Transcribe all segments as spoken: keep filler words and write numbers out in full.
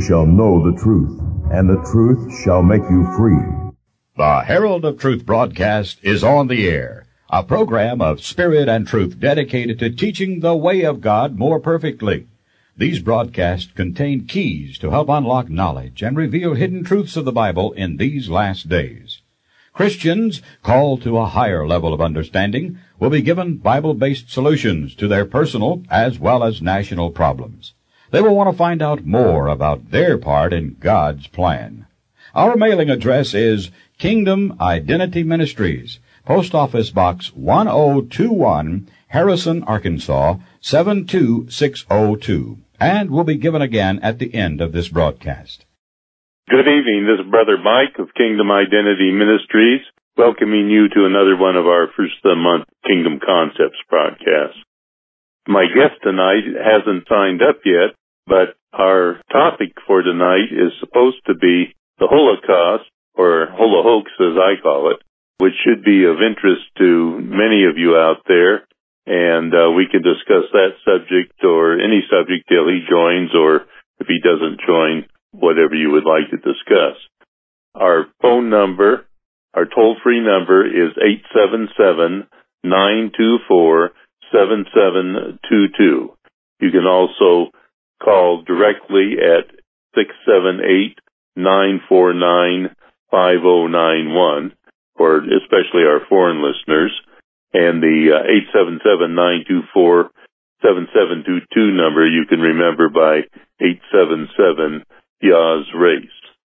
shall know the truth, and the truth shall make you free. The Herald of Truth broadcast is on the air, a program of spirit and truth dedicated to teaching the way of God more perfectly. These broadcasts contain keys to help unlock knowledge and reveal hidden truths of the Bible in these last days. Christians called to a higher level of understanding will be given Bible-based solutions to their personal as well as national problems. They will want to find out more about their part in God's plan. Our mailing address is Kingdom Identity Ministries, Post Office Box one oh two one, Harrison, Arkansas, seven two six oh two, and will be given again at the end of this broadcast. Good evening. This is Brother Mike of Kingdom Identity Ministries, welcoming you to another one of our first of the month Kingdom Concepts broadcasts. My guest tonight hasn't signed up yet, but our topic for tonight is supposed to be the Holocaust, or Holohoax as I call it, which should be of interest to many of you out there, and uh, we can discuss that subject or any subject till he joins, or if he doesn't join, whatever you would like to discuss. Our phone number, our toll-free number is eight seven seven, nine two four, seven seven two two. You can also call directly at six seven eight, nine four nine, five oh nine one, or especially our foreign listeners, and the uh, eight seven seven, nine two four, seven seven two two number you can remember by eight seven seven, Yah's Race.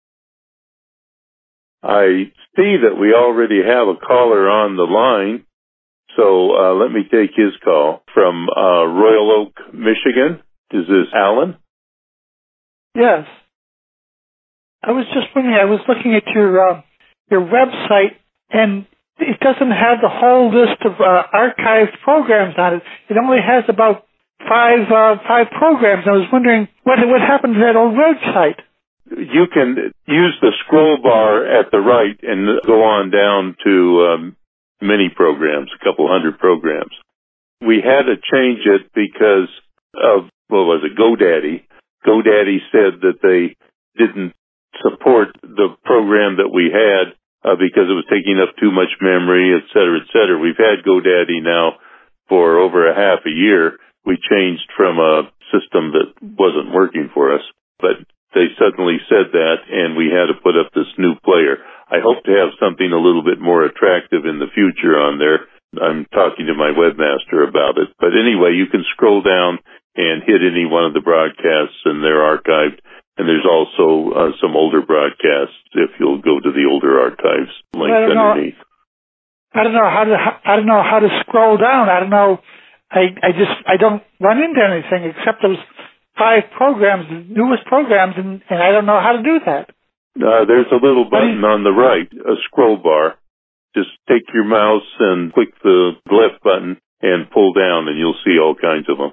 I see that we already have a caller on the line, so uh, let me take his call from uh, Royal Oak, Michigan. Is this Alan? Yes. I was just wondering, I was looking at your uh, your website, and it doesn't have the whole list of uh, archived programs on it. It only has about five uh, five programs. I was wondering what what happened to that old website. You can use the scroll bar at the right and go on down to um, many programs, a couple hundred programs. We had to change it because of, what was it, GoDaddy. GoDaddy said that they didn't support the program that we had uh, because it was taking up too much memory, et cetera, et cetera. We've had GoDaddy now for over a half a year. We changed from a system that wasn't working for us, but they suddenly said that, and we had to put up this new player. I hope to have something a little bit more attractive in the future on there. I'm talking to my webmaster about it. But anyway, you can scroll down and hit any one of the broadcasts, and they're archived. And there's also uh, some older broadcasts if you'll go to the older archives link I underneath. Know, I don't know how to I don't know how to scroll down. I don't know. I I just I don't run into anything except those five programs, the newest programs, and, and I don't know how to do that. Uh, there's a little button on the right, a scroll bar. Just take your mouse and click the left button and pull down, and you'll see all kinds of them.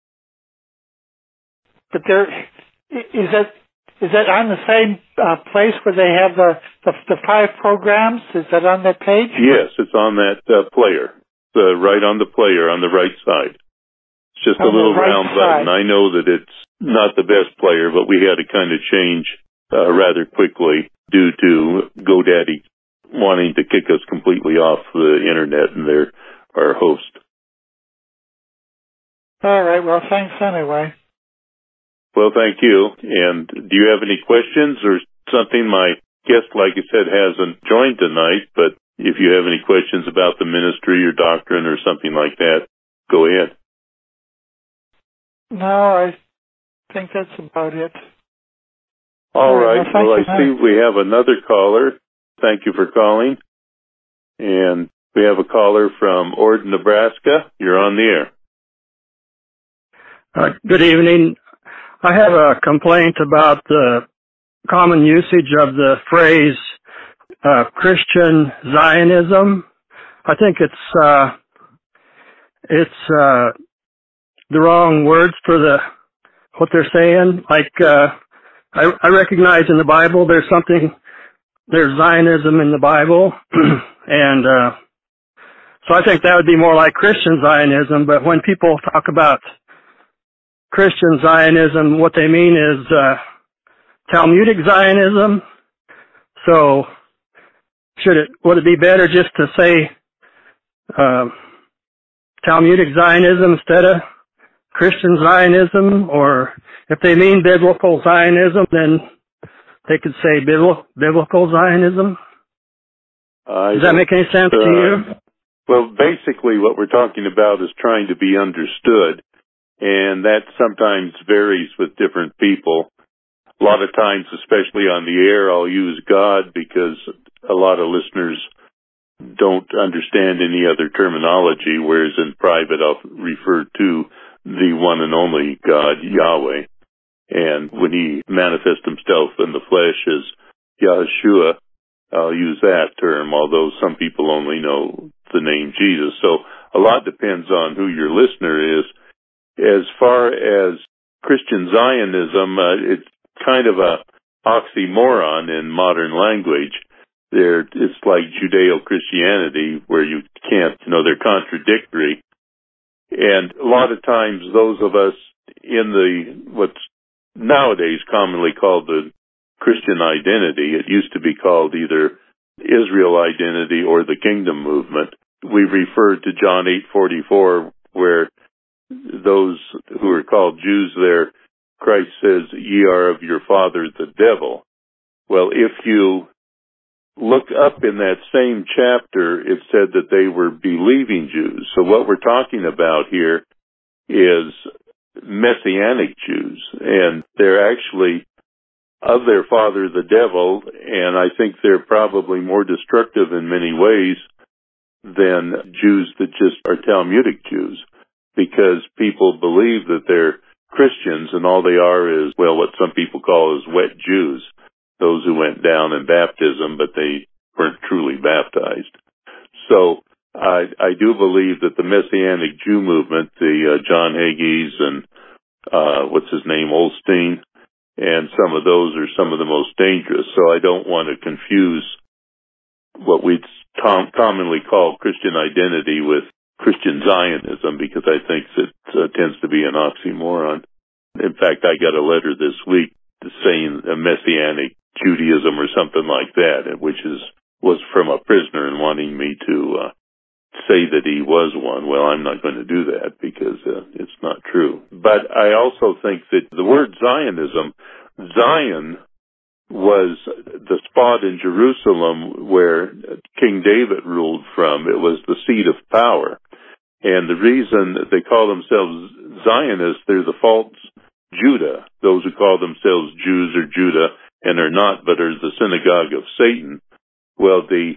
But there is that is that on the same uh, place where they have the, the the five programs? Is that on that page? Yes, it's on that uh, player. Uh, right on the player on the right side. It's just on a little right round side. button. I know that it's not the best player, but we had to kind of change uh, rather quickly due to GoDaddy wanting to kick us completely off the internet and their our host. All right. Well, thanks anyway. Well, thank you. And do you have any questions or something? My guest, like I said, hasn't joined tonight, but if you have any questions about the ministry or doctrine or something like that, go ahead. No, I think that's about it. All right. Well, well I see we have another caller. Thank you for calling. And we have a caller from Ord, Nebraska. You're on the air. Uh, good evening. I have a complaint about the common usage of the phrase uh, Christian Zionism. I think it's uh, it's uh, the wrong words for the what they're saying. Like uh, I, I recognize in the Bible there's something there's Zionism in the Bible, and uh, so I think that would be more like Christian Zionism. But when people talk about Christian Zionism, what they mean is uh, Talmudic Zionism. So, should it would it be better just to say uh, Talmudic Zionism instead of Christian Zionism, or if they mean biblical Zionism, then they could say bibl- biblical Zionism? I Does that make any sense uh, to you? Well, basically what we're talking about is trying to be understood, and that sometimes varies with different people. A lot of times, especially on the air, I'll use God because a lot of listeners don't understand any other terminology, whereas in private I'll refer to the one and only God, Yahweh. And when He manifests Himself in the flesh as Yahushua, I'll use that term, although some people only know the name Jesus. So a lot depends on who your listener is. As far as Christian Zionism, uh, it's kind of a oxymoron in modern language. There, it's like Judeo-Christianity, where you can't, you know, they're contradictory. And a lot of times those of us in the, what's nowadays commonly called the Christian identity, it used to be called either Israel identity or the Kingdom movement. We referred to John eight forty-four, where those who are called Jews there, Christ says, ye are of your father the devil. Well, if you look up in that same chapter, it said that they were believing Jews. So what we're talking about here is Messianic Jews, and they're actually of their father the devil, and I think they're probably more destructive in many ways than Jews that just are Talmudic Jews, because people believe that they're Christians and all they are is, well, what some people call is wet Jews, those who went down in baptism, but they weren't truly baptized. So I, I do believe that the Messianic Jew movement, the uh, John Hagees and uh, what's his name, Osteen, and some of those are some of the most dangerous. So I don't want to confuse what we'd com- commonly call Christian identity with Christian Zionism, because I think it uh, tends to be an oxymoron. In fact, I got a letter this week saying a Messianic Judaism or something like that, which is was from a prisoner and wanting me to uh, say that he was one. Well, I'm not going to do that because uh, it's not true. But I also think that the word Zionism, Zion was the spot in Jerusalem where King David ruled from. It was the seat of power. And the reason that they call themselves Zionists, they're the false Judah. Those who call themselves Jews or Judah and are not, but are the synagogue of Satan. Well, the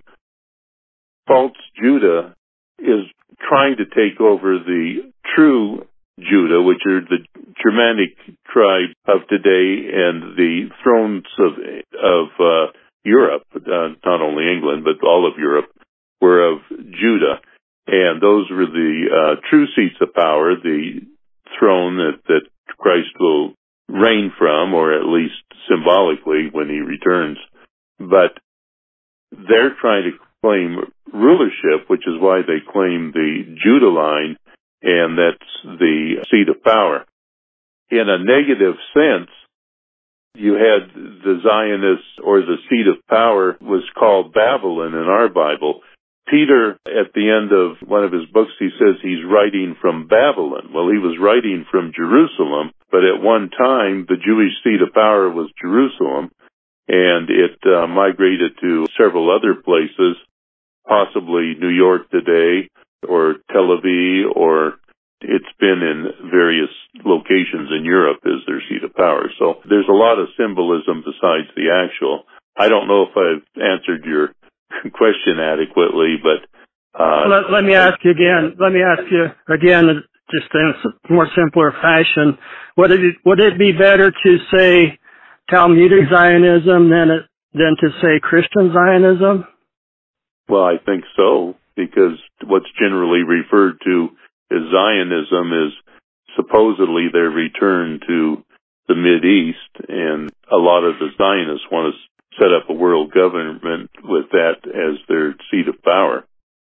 false Judah is trying to take over the true Judah, which are the Germanic tribe of today and the thrones of of uh, Europe, uh, not only England, but all of Europe, were of Judah. And those were the uh, true seats of power, the throne that, that Christ will reign from, or at least symbolically when he returns. But they're trying to claim rulership, which is why they claim the Judah line, and that's the seat of power. In a negative sense, you had the Zionists, or the seat of power was called Babylon in our Bible. Peter, at the end of one of his books, he says he's writing from Babylon. Well, he was writing from Jerusalem, but at one time, the Jewish seat of power was Jerusalem, and it uh, migrated to several other places, possibly New York today, or Tel Aviv, or it's been in various locations in Europe as their seat of power. So there's a lot of symbolism besides the actual. I don't know if I've answered your question adequately, but uh, let, let me ask you again. Let me ask you again, just in a more simpler fashion. Would it would it be better to say Talmudic Zionism than it, than to say Christian Zionism? Well, I think so, because what's generally referred to as Zionism is supposedly their return to the Mideast, and a lot of the Zionists want to set up a world government with that as their seat of power.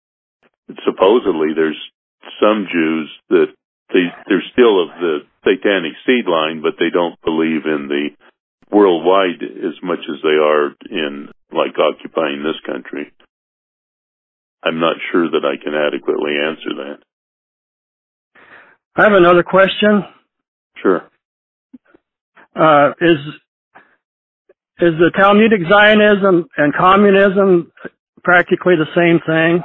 Supposedly, there's some Jews that they, they're still of the satanic seed line, but they don't believe in the worldwide as much as they are in, like, occupying this country. I'm not sure that I can adequately answer that. I have another question. Sure. Uh, is is the Talmudic Zionism and communism practically the same thing?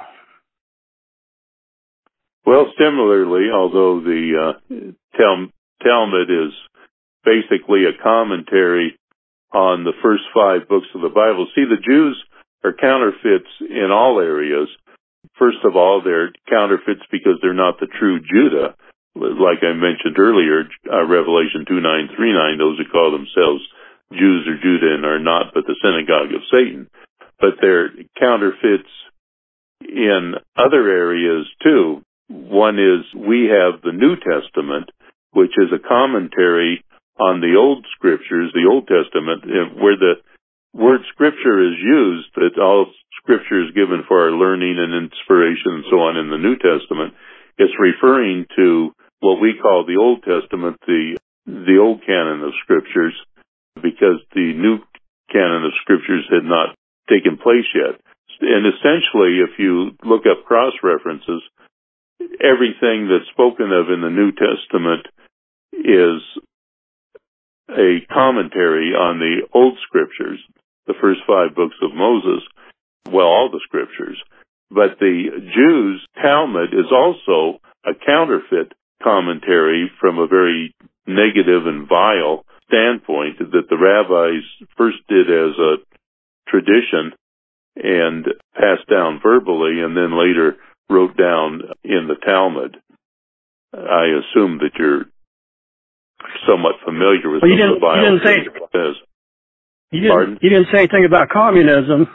Well, similarly, although the uh, Tal- Talmud is basically a commentary on the first five books of the Bible. See, the Jews are counterfeits in all areas. First of all, they're counterfeits because they're not the true Judah. Like I mentioned earlier, uh, Revelation two nine three nine, those who call themselves Jews or Judah and are not but the synagogue of Satan. But they're counterfeits in other areas too. One is we have the New Testament, which is a commentary on the Old Scriptures, the Old Testament, where the word Scripture is used, that all Scripture is given for our learning and inspiration and so on in the New Testament. It's referring to what we call the Old Testament, the the Old Canon of Scriptures, because the New Canon of Scriptures had not taken place yet. And essentially, if you look up cross-references, everything that's spoken of in the New Testament is a commentary on the Old Scriptures, the first five books of Moses, well, all the Scriptures. But the Jews' Talmud is also a counterfeit commentary from a very negative and vile standpoint that the rabbis first did as a tradition and passed down verbally and then later wrote down in the Talmud. I assume that you're somewhat familiar with well, you some of the vile you didn't say, it says. You didn't, you didn't say anything about communism.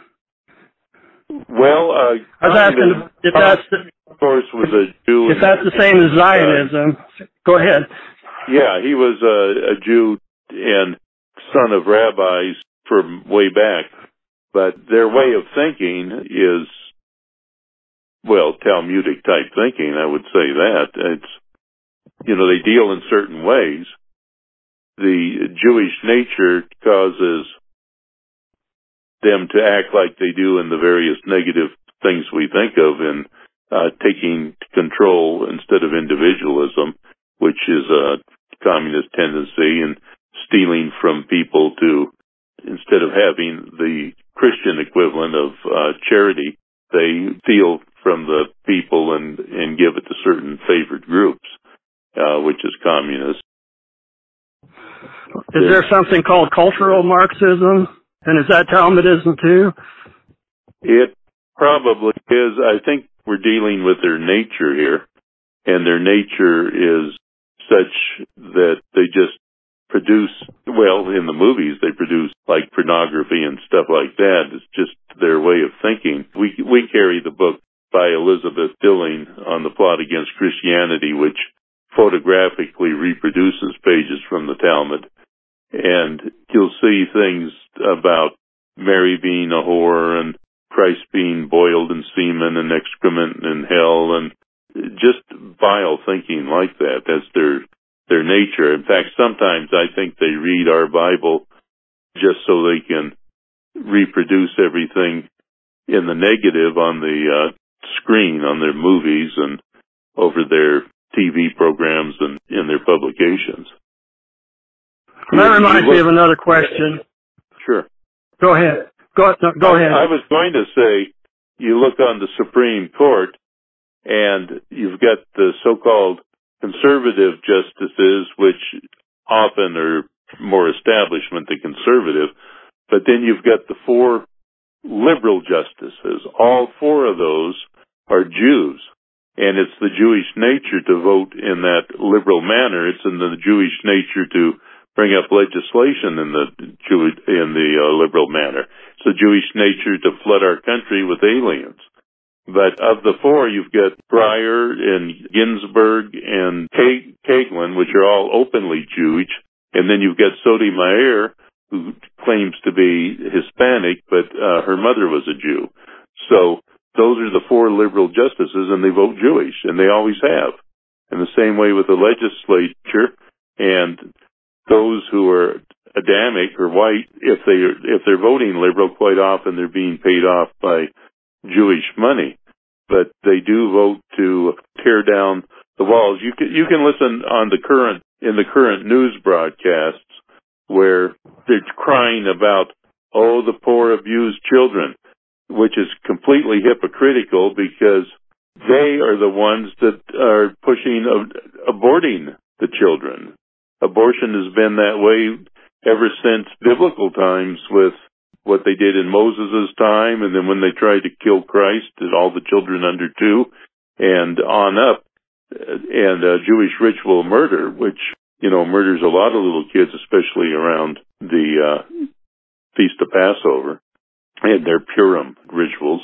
Well, uh, I was asking if that's the, of course was a Jew. If that's the same as Zionism. Uh, Go ahead. Yeah, he was a, a Jew and son of rabbis from way back, but their way of thinking is, well, Talmudic type thinking. I would say that it's, you know, they deal in certain ways. The Jewish nature causes them to act like they do in the various negative things we think of in uh, taking control instead of individualism, which is a communist tendency, and stealing from people to, instead of having the Christian equivalent of uh, charity, they steal from the people and, and give it to certain favored groups, uh, which is communist. Is there something called cultural Marxism? And is that Talmudism too? It probably is. I think we're dealing with their nature here, and their nature is such that they just produce, well, in the movies they produce like pornography and stuff like that. It's just their way of thinking. We we carry the book by Elizabeth Dilling on the plot against Christianity, which photographically reproduces pages from the Talmud. And you'll see things about Mary being a whore and Christ being boiled in semen and excrement and hell, and just vile thinking like that. That's their their nature. In fact, sometimes I think they read our Bible just so they can reproduce everything in the negative on the uh, screen, on their movies and over their T V programs and in their publications. That reminds me of another question. Sure. Go ahead. Go, no, go ahead. I, I was going to say, you look on the Supreme Court, and you've got the so-called conservative justices, which often are more establishment than conservative, but then you've got the four liberal justices. All four of those are Jews, and it's the Jewish nature to vote in that liberal manner. It's in the Jewish nature to bring up legislation in the Jew, in the uh, liberal manner. It's the Jewish nature to flood our country with aliens. But of the four, you've got Breyer and Ginsburg and Kagan, which are all openly Jewish, and then you've got Sotomayor, who claims to be Hispanic, but uh, her mother was a Jew. So those are the four liberal justices, and they vote Jewish, and they always have. In the same way with the legislature, and those who are Adamic or white, if they if they're voting liberal, quite often they're being paid off by Jewish money. But they do vote to tear down the walls. You can you can listen on the current in the current news broadcasts where they're crying about, oh, the poor abused children, which is completely hypocritical because they are the ones that are pushing uh, aborting the children. Abortion has been that way ever since biblical times with what they did in Moses' time, and then when they tried to kill Christ, and all the children under two, and on up, and uh, Jewish ritual murder, which, you know, murders a lot of little kids, especially around the uh, Feast of Passover, and their Purim rituals.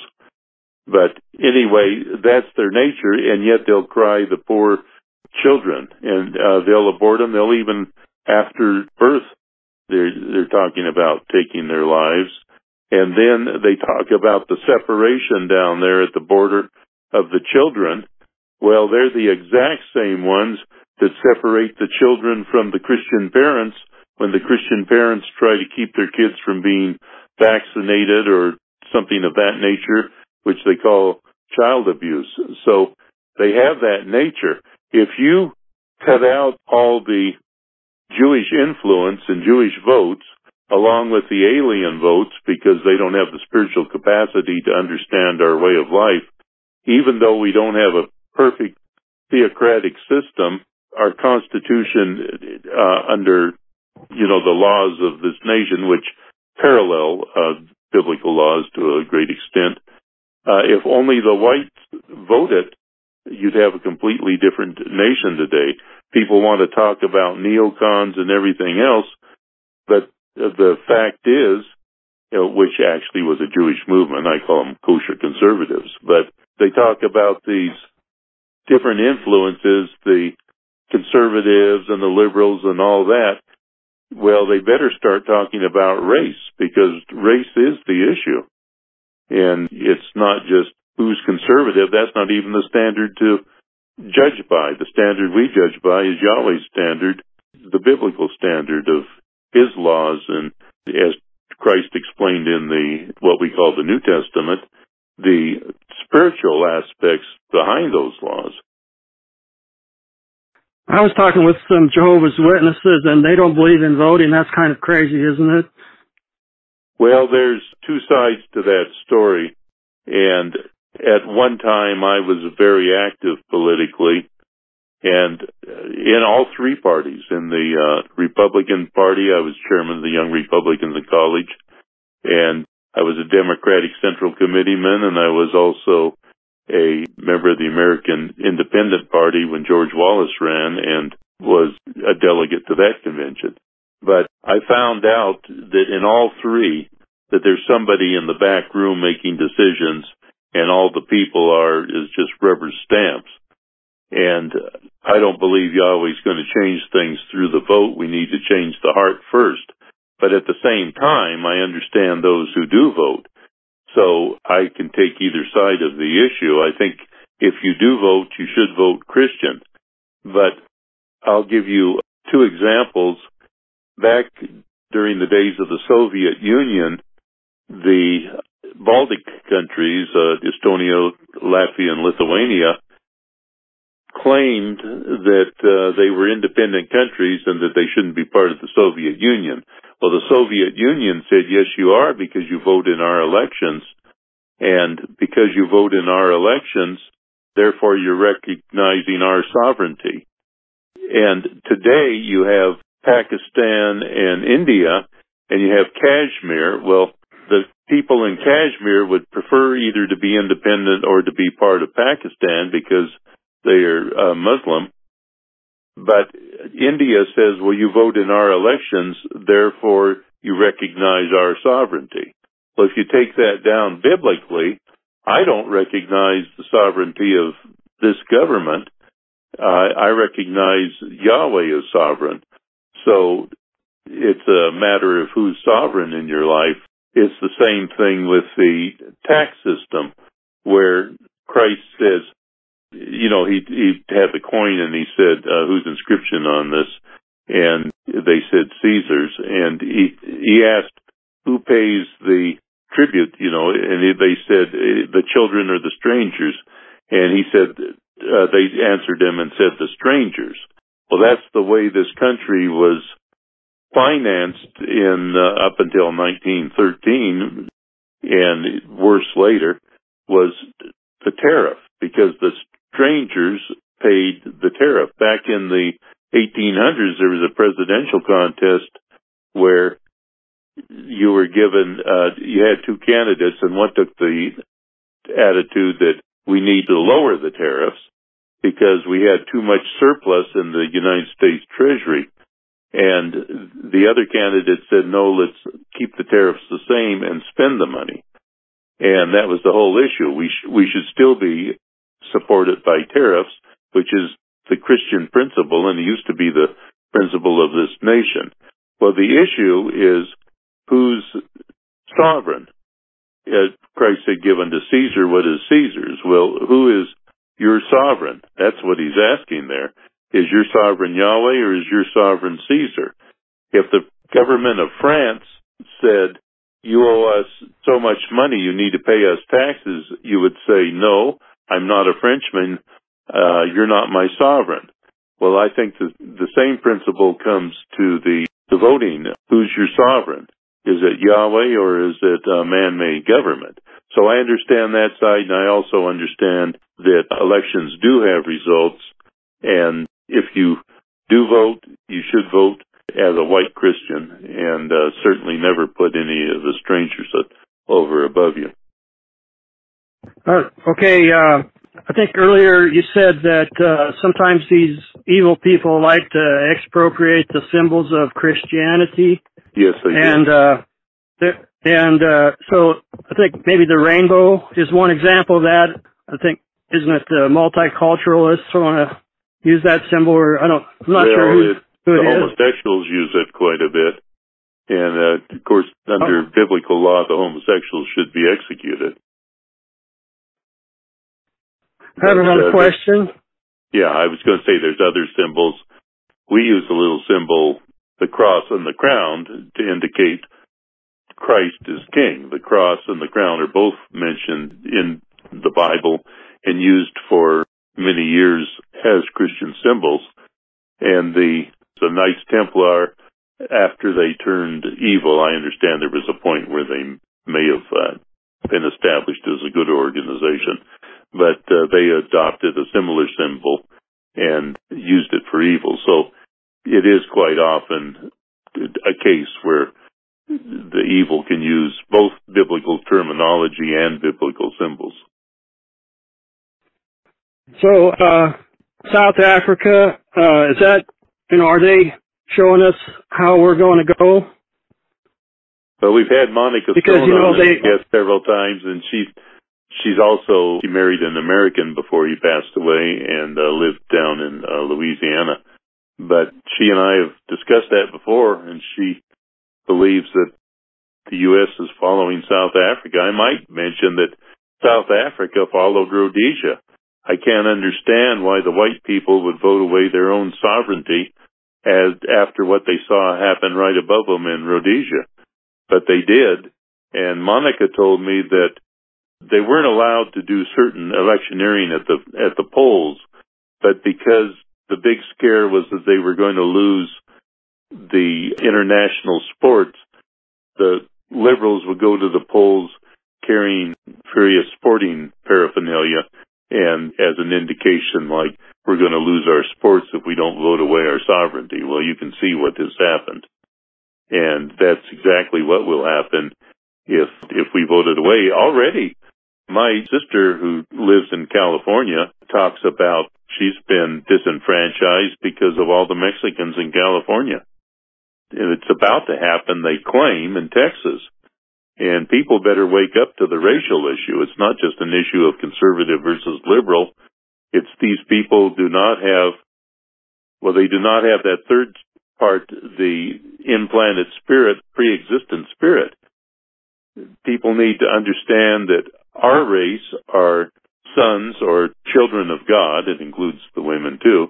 But anyway, that's their nature, and yet they'll cry the poor children, and uh, they'll abort them. They'll even, after birth, they're, they're talking about taking their lives. And then they talk about the separation down there at the border of the children. Well, they're the exact same ones that separate the children from the Christian parents when the Christian parents try to keep their kids from being vaccinated or something of that nature, which they call child abuse. So they have that nature. If you cut out all the Jewish influence and Jewish votes, along with the alien votes, because they don't have the spiritual capacity to understand our way of life, even though we don't have a perfect theocratic system, our constitution uh, under, you know, the laws of this nation, which parallel uh, biblical laws to a great extent, uh, if only the whites voted, you'd have a completely different nation today. People want to talk about neocons and everything else, but the fact is, you know, which actually was a Jewish movement, I call them kosher conservatives, but they talk about these different influences, the conservatives and the liberals and all that. Well, they better start talking about race, because race is the issue. And it's not just who's conservative. That's not even the standard to judge by. The standard we judge by is Yahweh's standard, the biblical standard of His laws, and as Christ explained in the what we call the New Testament, the spiritual aspects behind those laws. I was talking with some Jehovah's Witnesses, and they don't believe in voting. That's kind of crazy, isn't it? Well, there's two sides to that story, and at one time I was very active politically, and in all three parties. In the uh, Republican Party, I was chairman of the Young Republicans in college, and I was a Democratic Central Committeeman, and I was also a member of the American Independent Party when George Wallace ran, and was a delegate to that convention. But I found out that in all three, that there's somebody in the back room making decisions, and all the people are is just rubber stamps. And I don't believe Yahweh's going to change things through the vote. We need to change the heart first. But at the same time, I understand those who do vote. So I can take either side of the issue. I think if you do vote, you should vote Christian. But I'll give you two examples. Back during the days of the Soviet Union, the Baltic countries, uh, Estonia, Latvia, and Lithuania, claimed that uh, they were independent countries and that they shouldn't be part of the Soviet Union. Well, the Soviet Union said, yes, you are, because you vote in our elections. And because you vote in our elections, therefore you're recognizing our sovereignty. And today you have Pakistan and India, and you have Kashmir. Well, the people in Kashmir would prefer either to be independent or to be part of Pakistan because they are uh, Muslim. But India says, well, you vote in our elections, therefore you recognize our sovereignty. Well, if you take that down biblically, I don't recognize the sovereignty of this government. Uh, I recognize Yahweh as sovereign. So it's a matter of who's sovereign in your life. It's the same thing with the tax system, where Christ says, you know, he he had the coin and he said, uh, whose inscription on this? And they said Caesar's, and he he asked who pays the tribute, you know, and they said the children or the strangers, and he said uh, they answered him and said the strangers. Well, that's the way this country was financed in uh, up until nineteen thirteen, and worse later was the tariff, because the strangers paid the tariff. Back in the eighteen hundreds, there was a presidential contest where you were given, uh, you had two candidates, and one took the attitude that we need to lower the tariffs because we had too much surplus in the United States Treasury. And the other candidate said, no, let's keep the tariffs the same and spend the money. And that was the whole issue. We, sh- we should still be supported by tariffs, which is the Christian principle, and it used to be the principle of this nation. Well, the issue is who's sovereign? Uh, Christ had given to Caesar what is Caesar's. Well, who is your sovereign? That's what he's asking there. Is your sovereign Yahweh or is your sovereign Caesar? If the government of France said, you owe us so much money, you need to pay us taxes, you would say, no, I'm not a Frenchman, uh, you're not my sovereign. Well, I think the, the same principle comes to the, the voting. Who's your sovereign? Is it Yahweh or is it a man-made government? So I understand that side, and I also understand that elections do have results, and if you do vote, you should vote as a white Christian, and uh, certainly never put any of the strangers over above you. Uh, okay, uh, I think earlier you said that uh, sometimes these evil people like to expropriate the symbols of Christianity. Yes, they do. And, uh, and uh, so I think maybe the rainbow is one example of that. I think, isn't it the multiculturalists want to use that symbol? Or I don't, I'm not well, sure who, it, who it the is. homosexuals use it quite a bit. And, uh, of course, under oh. biblical law, the homosexuals should be executed. I have another uh, question. Yeah, I was going to say there's other symbols. We use a little symbol, the cross and the crown, to indicate Christ is king. The cross and the crown are both mentioned in the Bible and used for many years as Christian symbols. And the, the Knights Templar, after they turned evil, I understand there was a point where they may have uh, been established as a good organization, but uh, they adopted a similar symbol and used it for evil. So it is quite often a case where the evil can use both biblical terminology and biblical symbols. So, uh, South Africa, uh, is that, you know, are they showing us how we're going to go? Well, we've had Monica because, Stone you know, on they, guest several times, and she, she's also, she married an American before he passed away and uh, lived down in uh, Louisiana. But she and I have discussed that before, and she believes that the U S is following South Africa. I might mention that South Africa followed Rhodesia. I can't understand why the white people would vote away their own sovereignty as after what they saw happen right above them in Rhodesia. But they did, and Monica told me that they weren't allowed to do certain electioneering at the at the polls, but because the big scare was that they were going to lose the international sports, the liberals would go to the polls carrying various sporting paraphernalia, and as an indication like, we're going to lose our sports if we don't vote away our sovereignty. Well, you can see what has happened. And that's exactly what will happen if if we vote it away. Already, my sister who lives in California talks about she's been disenfranchised because of all the Mexicans in California. And it's about to happen, they claim, in Texas. And people better wake up to the racial issue. It's not just an issue of conservative versus liberal. It's these people do not have, well, they do not have that third part, the implanted spirit, pre-existent spirit. People need to understand that our race are sons or children of God. It includes the women too.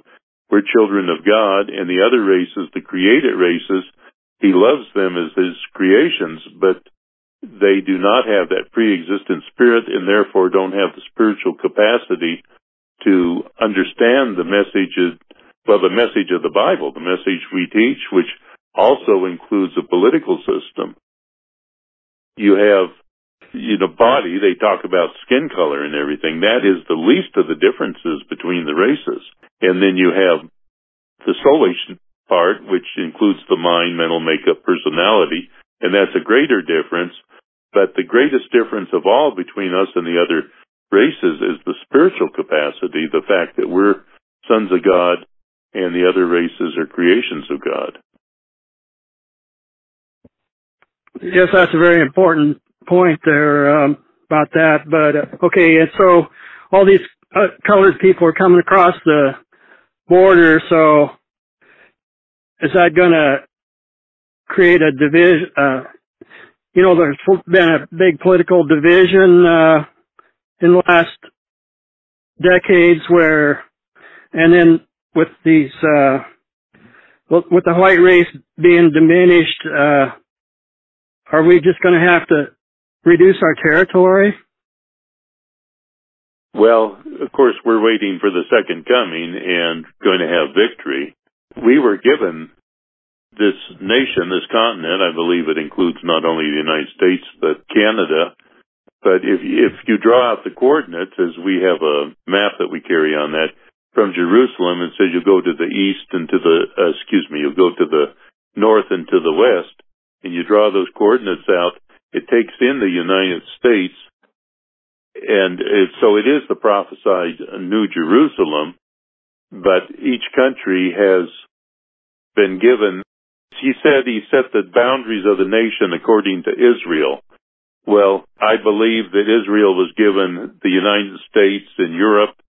we're children of God, and the other races, the created races, he loves them as his creations, but they do not have that pre-existent spirit and therefore don't have the spiritual capacity to understand the message of, well, the message of the Bible, the message we teach, which also includes a political system. You have, you know, body, they talk about skin color and everything. That is the least of the differences between the races. And then you have the soulish part, which includes the mind, mental makeup, personality, and that's a greater difference. But the greatest difference of all between us and the other races is the spiritual capacity, the fact that we're sons of God and the other races are creations of God. Yes, that's a very important point there um, about that. But, uh, okay, and so all these uh, colored people are coming across the border, so is that going to create a division? Uh, you know, there's been a big political division uh, in the last decades where, and then with these, uh, with the white race being diminished, uh, are we just going to have to reduce our territory? Well, of course, we're waiting for the second coming and going to have victory. We were given this nation, this continent. I believe it includes not only the United States, but Canada. But if, if you draw out the coordinates, as we have a map that we carry on that, from Jerusalem, it says you go to the east and to the, uh, excuse me, you go to the north and to the west, and you draw those coordinates out, it takes in the United States. And it, so it is the prophesied New Jerusalem, but each country has been given, he said he set the boundaries of the nation according to Israel. Well, I believe that Israel was given the United States and Europe,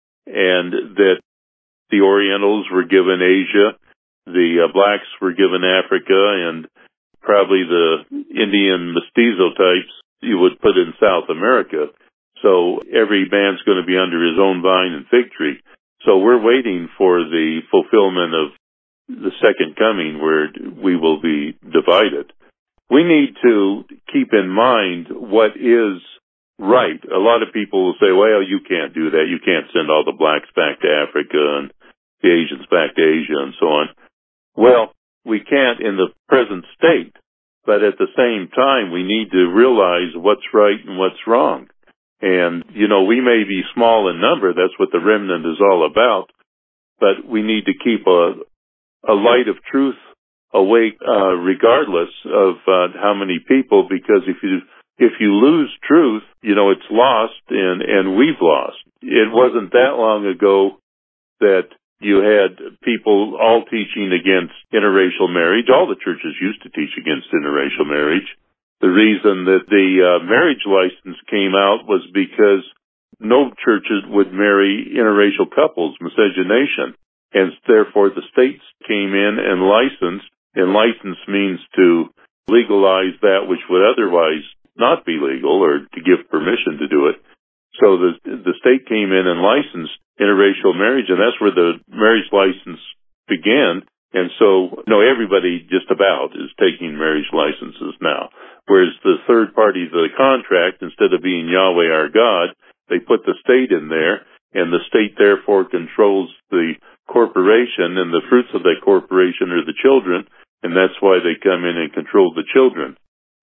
and that the Orientals were given Asia, the uh, blacks were given Africa, and probably the Indian mestizo types you would put in South America. So every man's going to be under his own vine and fig tree. So we're waiting for the fulfillment of the second coming where we will be divided. We need to keep in mind what is right. A lot of people will say, well, you can't do that. You can't send all the blacks back to Africa and the Asians back to Asia and so on. Well, we can't in the present state, but at the same time, we need to realize what's right and what's wrong. And, you know, we may be small in number, that's what the remnant is all about, but we need to keep a, a light of truth awake, uh, regardless of uh, how many people, because if you if you lose truth, you know, it's lost, and, and we've lost. It wasn't that long ago that you had people all teaching against interracial marriage. All the churches used to teach against interracial marriage. The reason that the uh, marriage license came out was because no churches would marry interracial couples, miscegenation. And therefore the states came in and licensed, and license means to legalize that which would otherwise not be legal, or to give permission to do it. So the the state came in and licensed interracial marriage, and that's where the marriage license began. And so, no, everybody just about is taking marriage licenses now. Whereas the third party to the contract, instead of being Yahweh our God, they put the state in there, and the state therefore controls the corporation, and the fruits of that corporation are the children, and that's why they come in and control the children.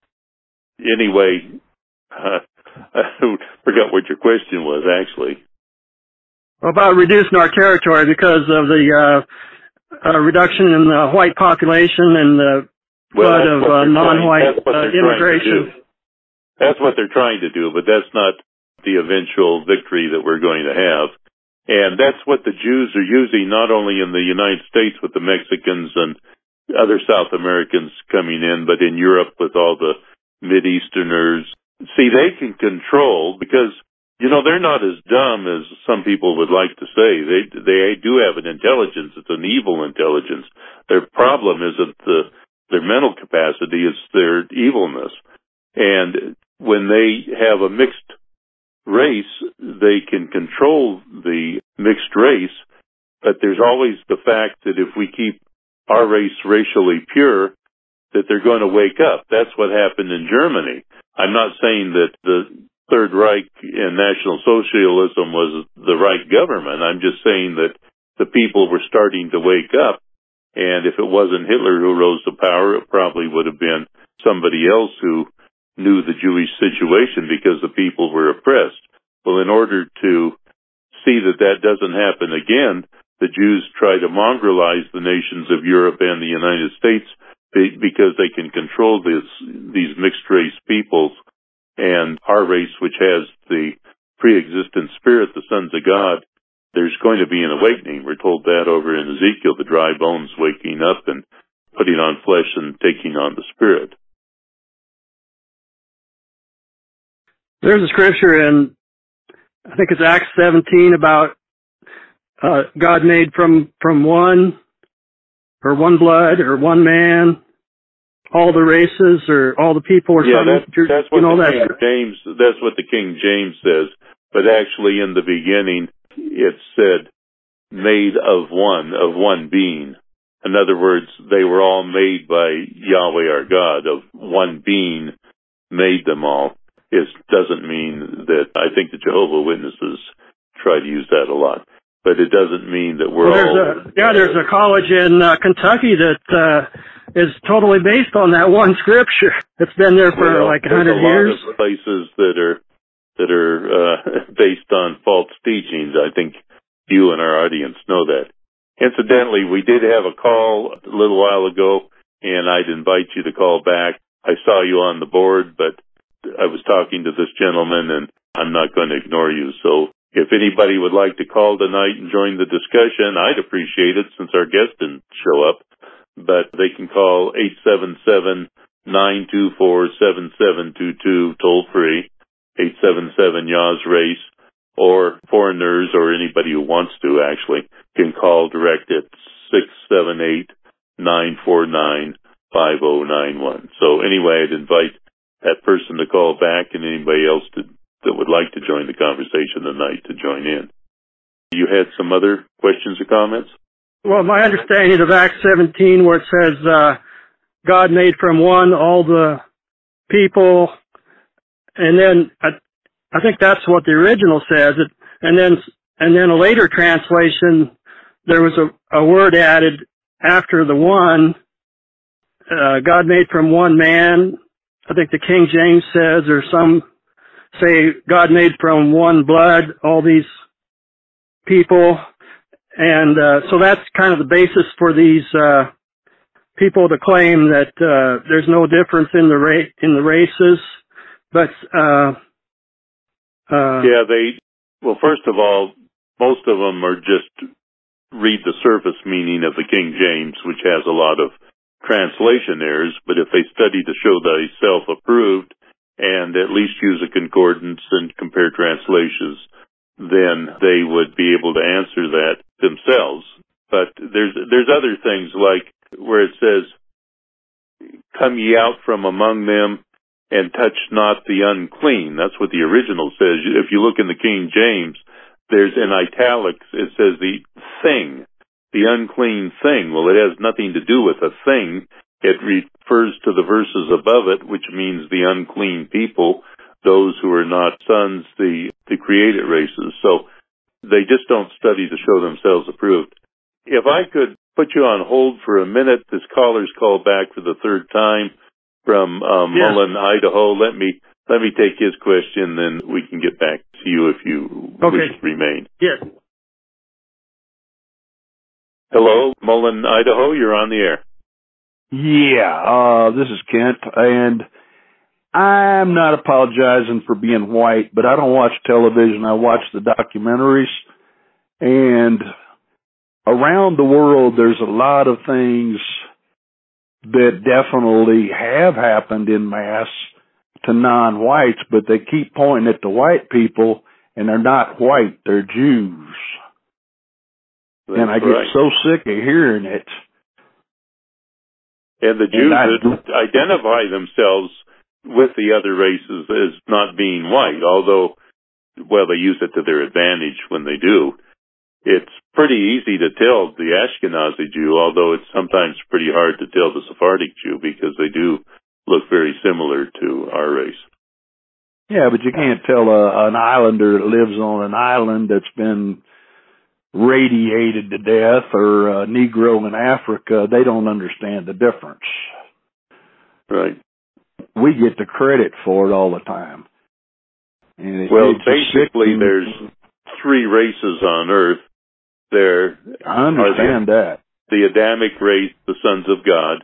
Anyway, uh, I forgot what your question was, actually. About reducing our territory because of the uh, uh, reduction in the white population and the well, flood of uh, non-white uh, immigration. That's what they're trying to do, but that's not the eventual victory that we're going to have. And that's what the Jews are using, not only in the United States with the Mexicans and other South Americans coming in, but in Europe with all the Mid-Easterners. See, they can control, because, you know, they're not as dumb as some people would like to say. They they do have an intelligence. It's an evil intelligence. Their problem isn't the, their mental capacity, it's their evilness. And when they have a mixed race, they can control the mixed race But there's always the fact that if we keep our race racially pure, that they're going to wake up. That's what happened in Germany. I'm not saying that the Third Reich and National Socialism was the right government. I'm just saying that the people were starting to wake up. And if it wasn't Hitler who rose to power, it probably would have been somebody else who knew the Jewish situation because the people were oppressed. Well, in order to see that that doesn't happen again, the Jews try to mongrelize the nations of Europe and the United States because they can control this, these mixed-race peoples. And our race, which has the pre-existent spirit, the sons of God, there's going to be an awakening. We're told that over in Ezekiel, the dry bones waking up and putting on flesh and taking on the spirit. There's a scripture in, I think it's Acts seventeen, about uh, God made from, from one, or one blood, or one man, all the races, or all the people, or yeah, something. That's, that's what you know, the that King James, that's what the King James says. But actually in the beginning, it said, made of one, of one being. In other words, they were all made by Yahweh our God, of one being made them all. It doesn't mean that, I think the Jehovah's Witnesses try to use that a lot, but it doesn't mean that we're well, all... A, yeah, there's a college in uh, Kentucky that uh, is totally based on that one scripture. It's been there for well, like a hundred years. There's a lot of places that are, that are uh, based on false teachings. I think you and our audience know that. Incidentally, we did have a call a little while ago, and I'd invite you to call back. I saw you on the board, but I was talking to this gentleman, and I'm not going to ignore you. So if anybody would like to call tonight and join the discussion, I'd appreciate it since our guest didn't show up. But they can call eight seven seven, nine two four, seven seven two two, toll free, eight seven seven Y A W S RACE, or foreigners or anybody who wants to actually can call direct at six seven eight, nine four nine, five oh nine one. So anyway, I'd invite that person to call back and anybody else to, that would like to join the conversation tonight to join in. You had some other questions or comments? Well, my understanding of Acts seventeen, where it says uh, God made from one all the people, and then I, I think that's what the original says. It, and then and then a later translation, there was a, a word added after the one. Uh, God made from one man. I think the King James says, or some say God made from one blood all these people. And uh, so that's kind of the basis for these uh, people to claim that uh, there's no difference in the ra- in the races. But uh, uh, yeah, they well, first of all, most of them are just read the surface meaning of the King James, which has a lot of translation errors, but if they study to show thyself approved and at least use a concordance and compare translations, then they would be able to answer that themselves. But there's there's other things like where it says, come ye out from among them and touch not the unclean. That's what the original says. If you look in the King James, there's in italics, it says the thing. The unclean thing. Well, it has nothing to do with a thing. It refers to the verses above it, which means the unclean people, those who are not sons, the, the created races. So they just don't study to show themselves approved. If I could put you on hold for a minute, this caller's called back for the third time from um, yes. Mullen, Idaho. Let me let me take his question, then we can get back to you if you okay. wish to remain. Yes. Hello, Mullen, Idaho. You're on the air. Yeah, uh, this is Kent, and I'm not apologizing for being white, but I don't watch television. I watch the documentaries, and around the world, there's a lot of things that definitely have happened in mass to non-whites, but they keep pointing at the white people, and they're not white, they're Jews. That's and I get right. so sick of hearing it. And the Jews and I, identify themselves with the other races as not being white, although, well, they use it to their advantage when they do. it's pretty easy to tell the Ashkenazi Jew, although it's sometimes pretty hard to tell the Sephardic Jew because they do look very similar to our race. Yeah, but you can't tell a, an islander that lives on an island that's been radiated to death or a Negro in Africa. They don't understand the difference. Right. We get the credit for it all the time. And it, well, basically, there's three races on Earth. There I understand the, that. The Adamic race, the sons of God,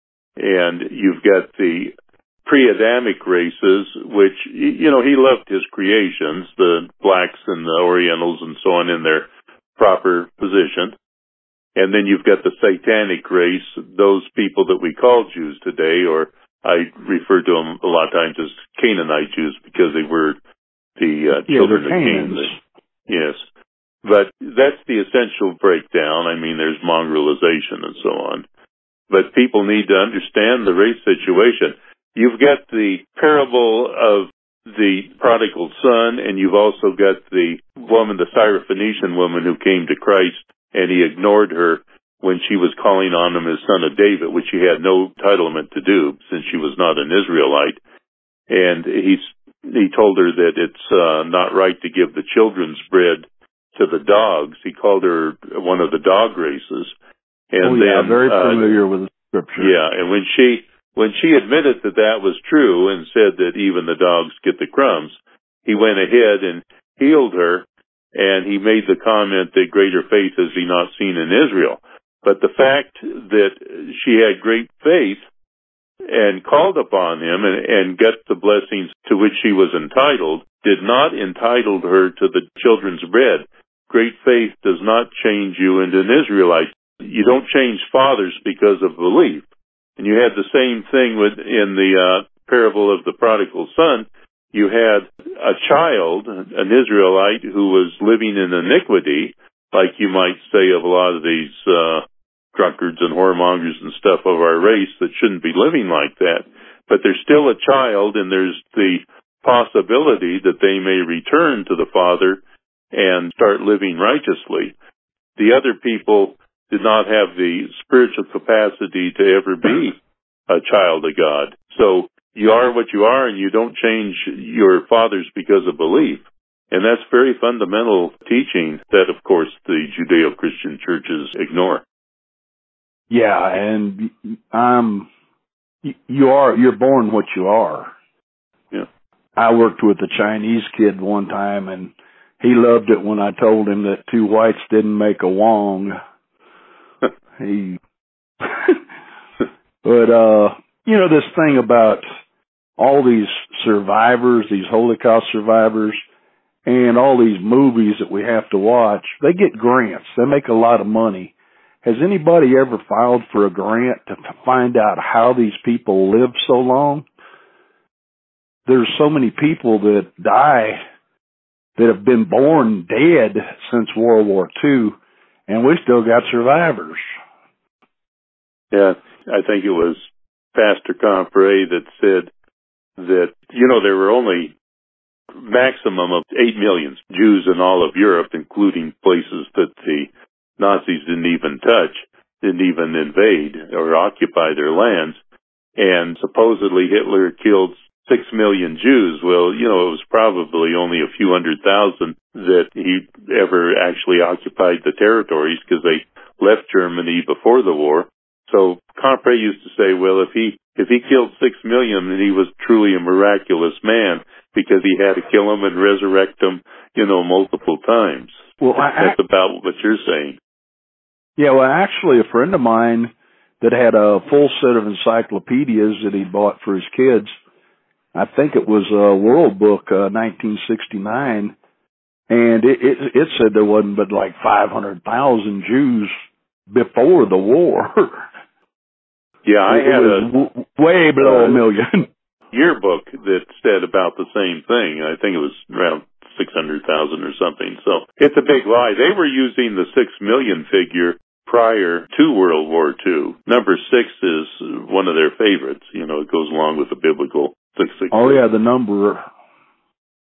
and you've got the pre-Adamic races, which, you know, he loved his creations, the blacks and the Orientals and so on in their proper position. And then you've got the Satanic race, those people that we call Jews today, or I refer to them a lot of times as Canaanite Jews because they were the uh, yeah, children of Cain. Yes. But that's the essential breakdown. I mean, there's mongrelization and so on. But people need to understand the race situation. You've got the parable of the prodigal son, and you've also got the woman, the Syrophoenician woman who came to Christ, and he ignored her when she was calling on him as son of David, which he had no entitlement to do since she was not an Israelite. And he's, he told her that it's uh, not right to give the children's bread to the dogs. He called her one of the dog races. And oh, yeah, then, very familiar uh, with the scripture. Yeah, and when she when she admitted that that was true and said that even the dogs get the crumbs, he went ahead and healed her, and he made the comment that greater faith has he not seen in Israel. But the fact that she had great faith and called upon him and, and got the blessings to which she was entitled did not entitle her to the children's bread. Great faith does not change you into an Israelite. You don't change fathers because of belief. And you had the same thing with in the uh, parable of the prodigal son. You had a child, an Israelite, who was living in iniquity, like you might say of a lot of these uh, drunkards and whoremongers and stuff of our race that shouldn't be living like that. But there's still a child, and there's the possibility that they may return to the father and start living righteously. The other people did not have the spiritual capacity to ever be a child of God. So you are what you are, and you don't change your fathers because of belief. And that's very fundamental teaching that, of course, the Judeo-Christian churches ignore. Yeah, and um, you are, you're born what you are. Yeah. I worked with a Chinese kid one time, and he loved it when I told him that two whites didn't make a Wong. He, but, uh, you know, this thing about all these survivors, these Holocaust survivors, and all these movies that we have to watch, they get grants. They make a lot of money. Has anybody ever filed for a grant to find out how these people live so long? There's so many people that die that have been born dead since World War Two, and we still got survivors. Yeah, I think it was Pastor Compre that said that, you know, there were only maximum of eight million Jews in all of Europe, including places that the Nazis didn't even touch, didn't even invade or occupy their lands. And supposedly Hitler killed six million Jews. Well, you know, it was probably only a few hundred thousand that he ever actually occupied the territories because they left Germany before the war. So Compre used to say, well, if he if he killed six million, then he was truly a miraculous man because he had to kill them and resurrect them, you know, multiple times. Well, I, that's about what you're saying. Yeah, well, actually, a friend of mine that had a full set of encyclopedias that he bought for his kids, I think it was a World Book, uh, nineteen sixty-nine, and it, it, it said there wasn't but like five hundred thousand Jews before the war. Yeah, I it had was a w- way below uh, a million yearbook that said about the same thing. I think it was around six hundred thousand or something. So it's a big lie. They were using the six million figure prior to World War Two. Number six is one of their favorites. You know, it goes along with the biblical six six six. Oh, yeah, the number.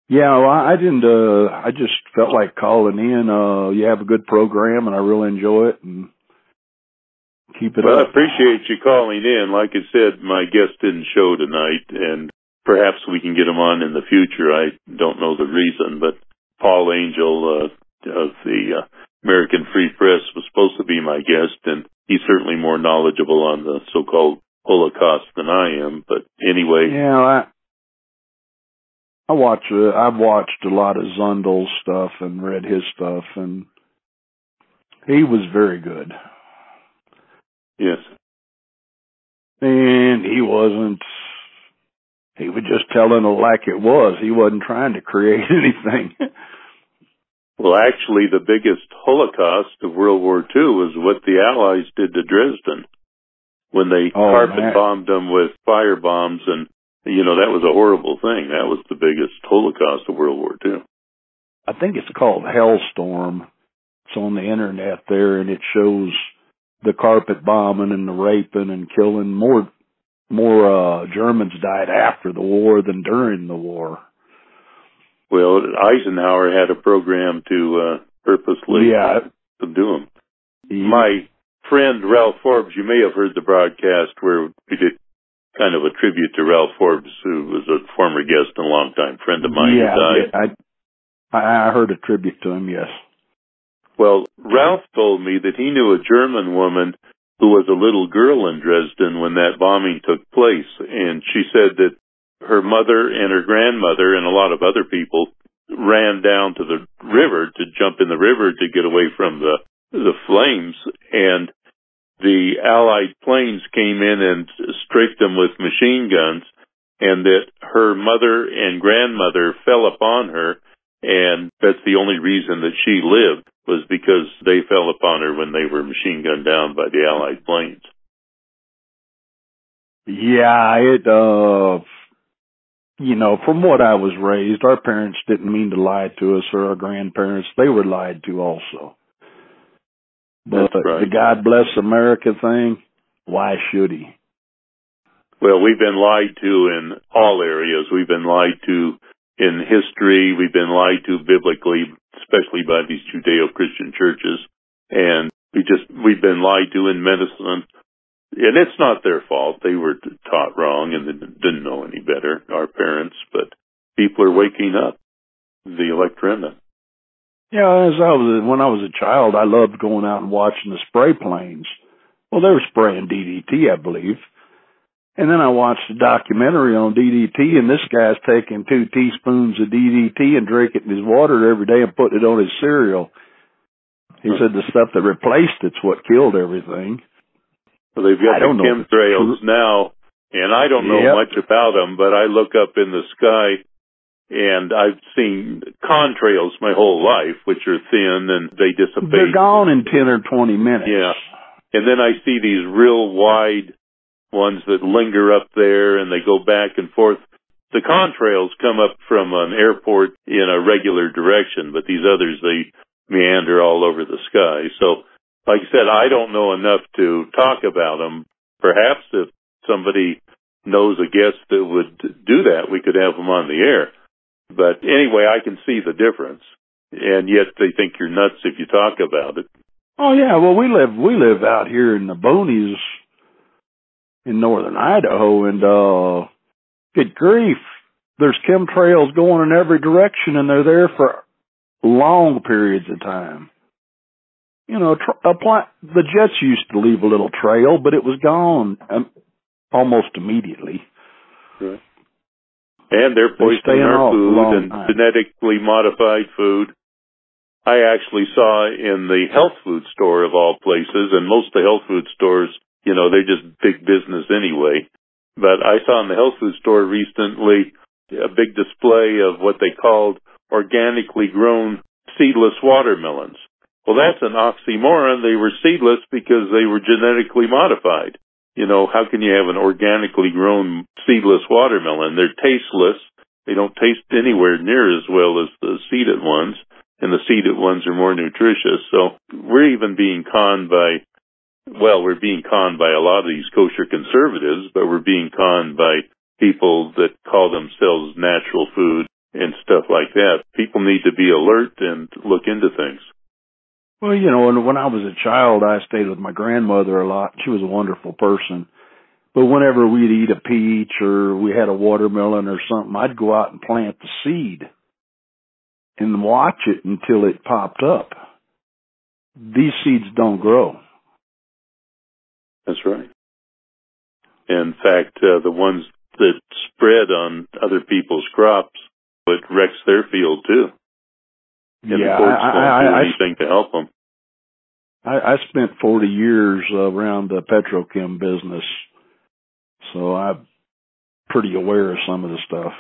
Yeah, well, I didn't, uh, I just felt like calling in. Uh, you have a good program and I really enjoy it and keep it well, up. I appreciate you calling in. Like I said, my guest didn't show tonight, and perhaps we can get him on in the future. I don't know the reason, but Paul Angel uh, of the uh, American Free Press was supposed to be my guest, and he's certainly more knowledgeable on the so-called Holocaust than I am. But anyway, yeah, I, I watch. Uh, I've watched a lot of Zundel's stuff and read his stuff, and he was very good. Yes, and he wasn't. He was just telling it like it was. He wasn't trying to create anything. Well, actually, the biggest Holocaust of World War Two was what the Allies did to Dresden when they oh, carpet man. bombed them with fire bombs, and you know that was a horrible thing. That was the biggest Holocaust of World War Two. I think it's called Hellstorm. It's on the internet there, and it shows the carpet bombing and the raping and killing. More, more uh, Germans died after the war than during the war. Well, Eisenhower had a program to uh, purposely yeah. to do them. He, My friend Ralph Forbes, you may have heard the broadcast where we did kind of a tribute to Ralph Forbes, who was a former guest and a longtime friend of mine yeah, who died. I, I heard a tribute to him, yes. Well, Ralph told me that he knew a German woman who was a little girl in Dresden when that bombing took place, and she said that her mother and her grandmother and a lot of other people ran down to the river to jump in the river to get away from the the flames, and the Allied planes came in and strafed them with machine guns, and that her mother and grandmother fell upon her, and that's the only reason that she lived, was because they fell upon her when they were machine gunned down by the Allied planes. Yeah, it, uh, you know, from what I was raised, our parents didn't mean to lie to us, or our grandparents. They were lied to also. But That's right. the God bless America thing, why should he? Well, we've been lied to in all areas. We've been lied to in history. We've been lied to biblically, especially by these Judeo-Christian churches. And we just, we've been lied to in medicine. And it's not their fault. They were taught wrong and they didn't know any better, our parents. But people are waking up, the elect remnant. Yeah, as I was, when I was a child, I loved going out and watching the spray planes. Well, they were spraying D D T, I believe. And then I watched a documentary on D D T, and this guy's taking two teaspoons of D D T and drinking it in his water every day and putting it on his cereal. He said the stuff that replaced it's what killed everything. Well, they've got the chemtrails now, and I don't know yep. much about them, but I look up in the sky, and I've seen contrails my whole life, which are thin, and they dissipate. They're gone in ten or twenty minutes. Yeah. And then I see these real wide ones that linger up there, and they go back and forth. The contrails come up from an airport in a regular direction, but these others, they meander all over the sky. So, like I said, I don't know enough to talk about them. Perhaps if somebody knows a guest that would do that, we could have them on the air. But anyway, I can see the difference. And yet they think you're nuts if you talk about it. Oh, yeah. Well, we live, we live out here in the boonies in northern Idaho, and, uh, good grief, there's chemtrails going in every direction, and they're there for long periods of time. You know, tra- apply, the jets used to leave a little trail, but it was gone um, almost immediately. Right. And they're poisoning our food and time. genetically modified food. I actually saw in the health food store of all places, and most of the health food stores, you know, they're just big business anyway. But I saw in the health food store recently a big display of what they called organically grown seedless watermelons. Well, that's an oxymoron. They were seedless because they were genetically modified. You know, how can you have an organically grown seedless watermelon? They're tasteless. They don't taste anywhere near as well as the seeded ones, and the seeded ones are more nutritious. So we're even being conned by, well, we're being conned by a lot of these kosher conservatives, but we're being conned by people that call themselves natural food and stuff like that. People need to be alert and look into things. Well, you know, when I was a child, I stayed with my grandmother a lot. She was a wonderful person. But whenever we'd eat a peach or we had a watermelon or something, I'd go out and plant the seed and watch it until it popped up. These seeds don't grow. That's right. In fact, uh, the ones that spread on other people's crops, it wrecks their field too. And yeah, the courts I, don't I, do I, anything to help them. I, I spent forty years around the petrochem business, so I'm pretty aware of some of the stuff.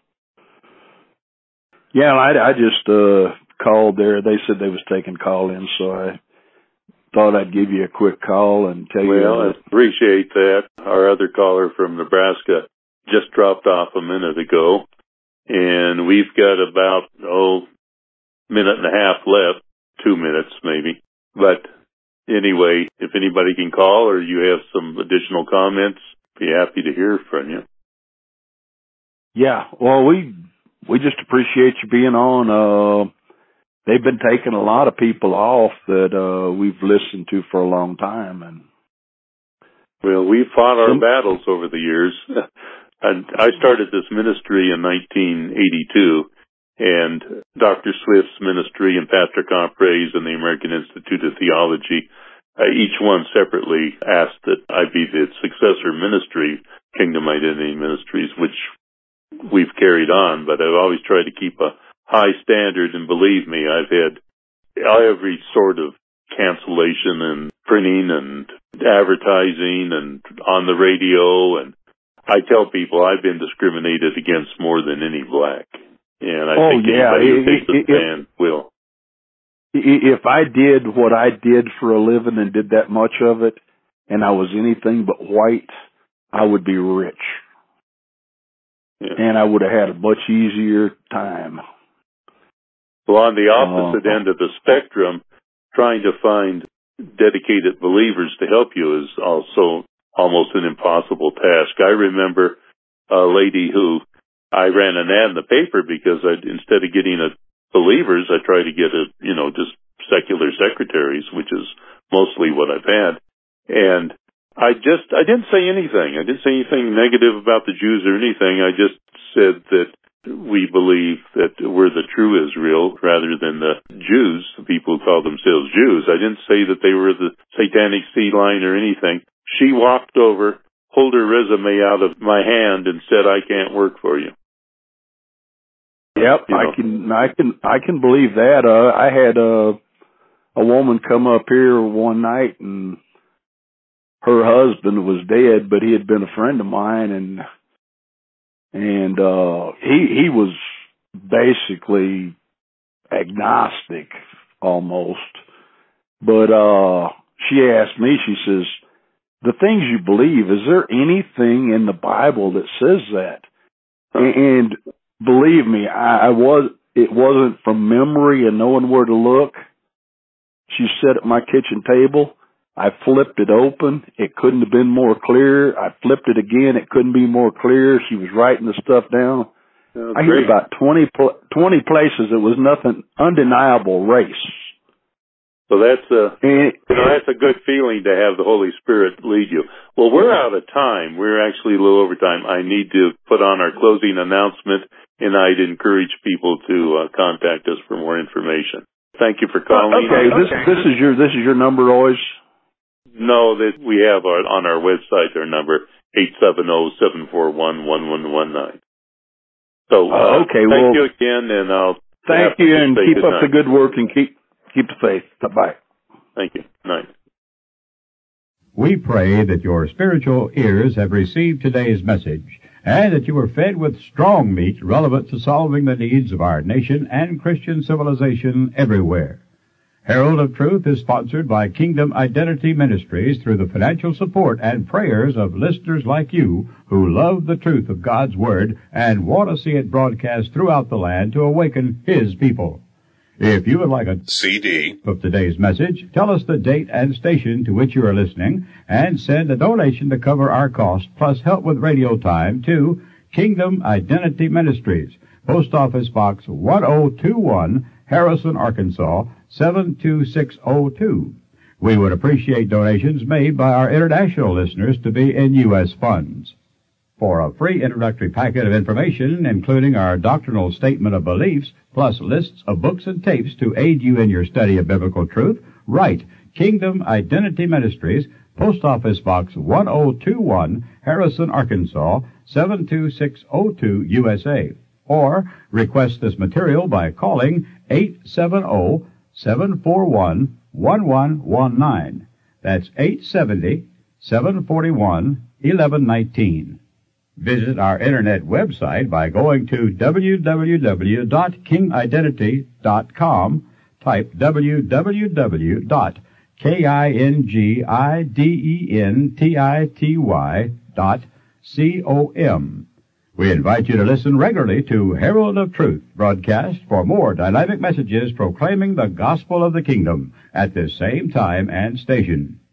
Yeah, I, I just uh, called there. They said they was taking call-ins, so I thought I'd give you a quick call and tell you. Well, I appreciate that. Our other caller from Nebraska just dropped off a minute ago, and we've got about, oh, minute and a half left, two minutes maybe. But anyway, if anybody can call or you have some additional comments, be happy to hear from you. Yeah, well, we we just appreciate you being on. Uh, they've been taking a lot of people off that uh, we've listened to for a long time, and well, we've fought our battles over the years. And I started this ministry in nineteen eighty-two, and Doctor Swift's ministry and Pastor Compre's and the American Institute of Theology, uh, each one separately asked that I be the successor ministry, Kingdom Identity Ministries, which we've carried on, but I've always tried to keep a high standard, and believe me, I've had every sort of cancellation and printing and advertising and on the radio, and I tell people I've been discriminated against more than any black. And I oh, think yeah. anybody who it, takes a it, stand it, will. If I did what I did for a living and did that much of it, and I was anything but white, I would be rich. Yeah. And I would have had a much easier time. Well, on the opposite uh, end of the spectrum, trying to find dedicated believers to help you is also almost an impossible task. I remember a lady who I ran an ad in the paper because I, instead of getting a believers, I tried to get a, you know, just secular secretaries, which is mostly what I've had. And I just, I didn't say anything. I didn't say anything negative about the Jews or anything. I just said that we believe that we're the true Israel rather than the Jews, the people who call themselves Jews. I didn't say that they were the satanic seed line or anything. She walked over, pulled her resume out of my hand and said, I can't work for you. Yep, you know. I can, I can, I can believe that. Uh, I had a, a woman come up here one night and her husband was dead, but he had been a friend of mine, and and uh he he was basically agnostic almost. But uh she asked me, she says, the things you believe, is there anything in the Bible that says that? And believe me, I, I was it wasn't from memory and knowing where to look. She sat at my kitchen table. I flipped it open. It couldn't have been more clear. I flipped it again. It couldn't be more clear. She was writing the stuff down. Oh, I hear about twenty, twenty places. It was nothing undeniable race. So that's a, and, you know, that's a good feeling to have the Holy Spirit lead you. Well, we're out of time. We're actually a little over time. I need to put on our closing announcement, and I'd encourage people to uh, contact us for more information. Thank you for calling. Okay, this this is your this is your number always. No, that we have our, on our website our number eight seven zero, seven four one, one one one nine. So uh, uh, okay, thank well, you again, and I'll thank you, and keep up the good work and keep keep the faith. Bye. Thank you. Night. We pray that your spiritual ears have received today's message, and that you are fed with strong meat relevant to solving the needs of our nation and Christian civilization everywhere. Herald of Truth is sponsored by Kingdom Identity Ministries through the financial support and prayers of listeners like you who love the truth of God's Word and want to see it broadcast throughout the land to awaken His people. If you would like a C D of today's message, tell us the date and station to which you are listening, and send a donation to cover our costs plus help with radio time to Kingdom Identity Ministries. Post Office Box one oh two one, Harrison, Arkansas, seven two six oh two. We would appreciate donations made by our international listeners to be in U S funds. For a free introductory packet of information, including our doctrinal statement of beliefs, plus lists of books and tapes to aid you in your study of biblical truth, write Kingdom Identity Ministries, Post Office Box one oh two one, Harrison, Arkansas, seven two six oh two, U S A. Or request this material by calling eight seven zero, seven four one, one one one nine. That's eight seven zero, seven four one, one one one nine. Visit our internet website by going to w w w dot king identity dot com. Type w w w dot kingidentity dot com. We invite you to listen regularly to Herald of Truth broadcast for more dynamic messages proclaiming the gospel of the kingdom at this same time and station.